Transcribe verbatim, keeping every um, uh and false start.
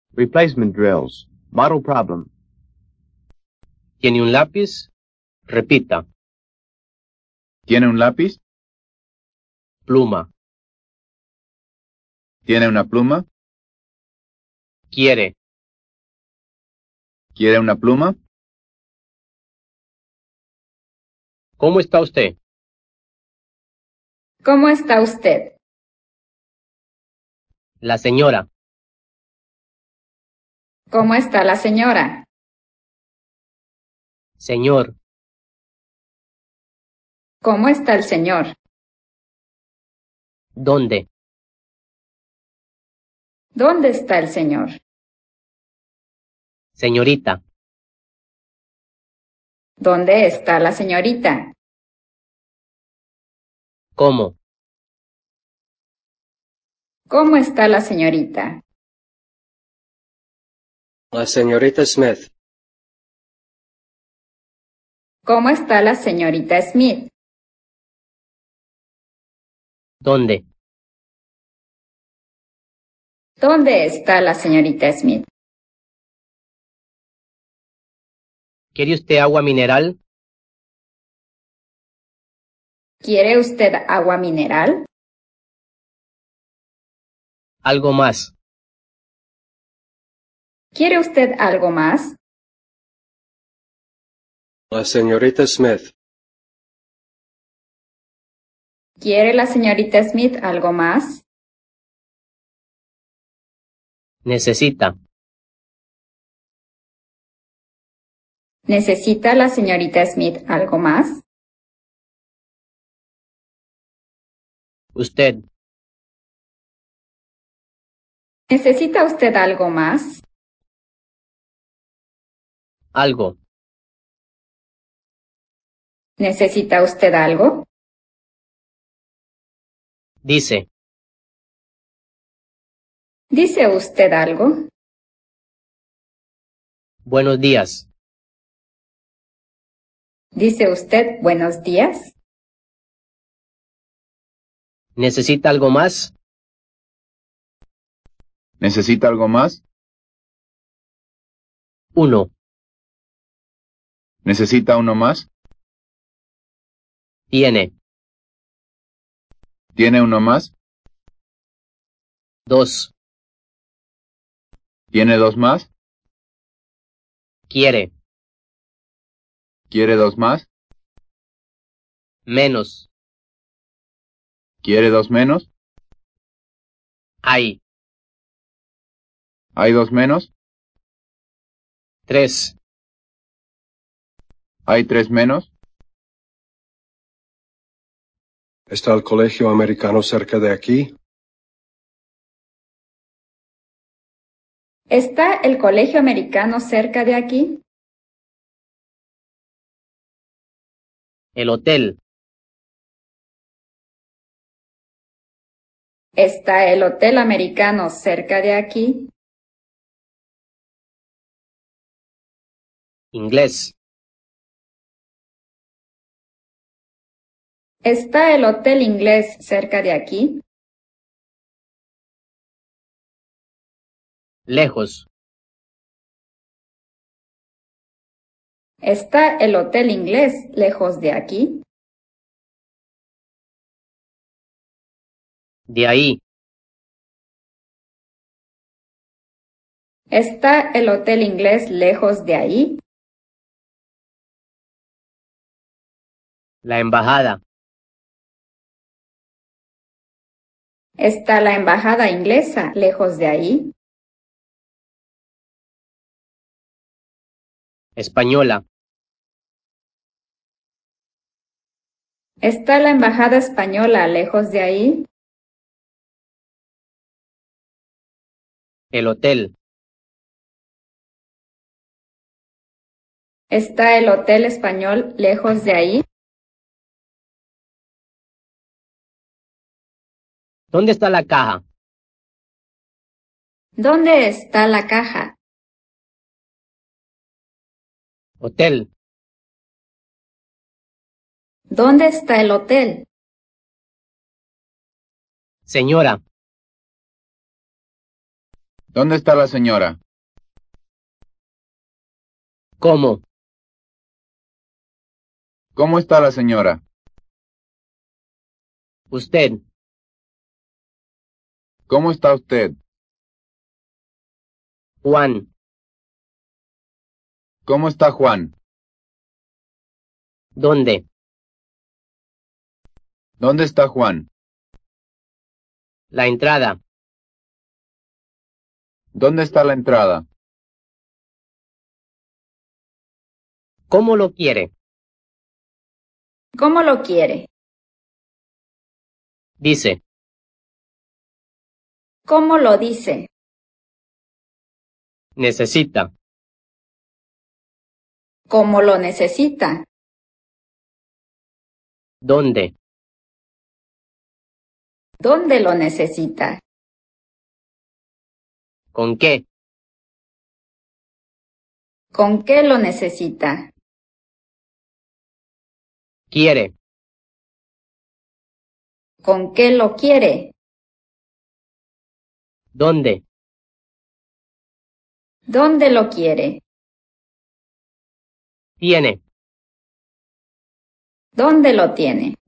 Replacement drills. Model problem. ¿Tiene un lápiz? Repita. ¿Tiene un lápiz? Pluma. ¿Tiene una pluma? Quiere. ¿Quiere una pluma? ¿Cómo está usted? ¿Cómo está usted? La señora. ¿Cómo está la señora? Señor. ¿Cómo está el señor? ¿Dónde? ¿Dónde está el señor? Señorita. ¿Dónde está la señorita? ¿Cómo? ¿Cómo está la señorita? La señorita Smith. ¿Cómo está la señorita Smith? ¿Dónde? ¿Dónde está la señorita Smith? ¿Quiere usted agua mineral? ¿Quiere usted agua mineral? Algo más. ¿Quiere usted algo más? La señorita Smith. ¿Quiere la señorita Smith algo más? Necesita. ¿Necesita la señorita Smith algo más? Usted. ¿Necesita usted algo más? Algo. ¿Necesita usted algo? Dice. ¿Dice usted algo? Buenos días. ¿Dice usted buenos días? ¿Necesita algo más? ¿Necesita algo más? Uno. ¿Necesita uno más? Tiene. ¿Tiene uno más? Dos. ¿Tiene dos más? Quiere. ¿Quiere dos más? Menos. ¿Quiere dos menos? Hay. ¿Hay dos menos? Tres. ¿Hay tres menos? ¿Está el colegio americano cerca de aquí? ¿Está el colegio americano cerca de aquí? El hotel. ¿Está el hotel americano cerca de aquí? Inglés. ¿Está el hotel inglés cerca de aquí? Lejos. ¿Está el hotel inglés lejos de aquí? De ahí. ¿Está el hotel inglés lejos de ahí? La embajada. ¿Está la embajada inglesa lejos de ahí? Española. ¿Está la embajada española lejos de ahí? El hotel. ¿Está el hotel español lejos de ahí? ¿Dónde está la caja? ¿Dónde está la caja? Hotel. ¿Dónde está el hotel? Señora. ¿Dónde está la señora? ¿Cómo? ¿Cómo está la señora? Usted. ¿Cómo está usted? Juan. ¿Cómo está Juan? ¿Dónde? ¿Dónde está Juan? La entrada. ¿Dónde está la entrada? ¿Cómo lo quiere? ¿Cómo lo quiere? Dice. ¿Cómo lo dice? Necesita. ¿Cómo lo necesita? ¿Dónde? ¿Dónde lo necesita? ¿Con qué? ¿Con qué lo necesita? Quiere. ¿Con qué lo quiere? ¿Dónde? ¿Dónde lo quiere? Tiene. ¿Dónde lo tiene?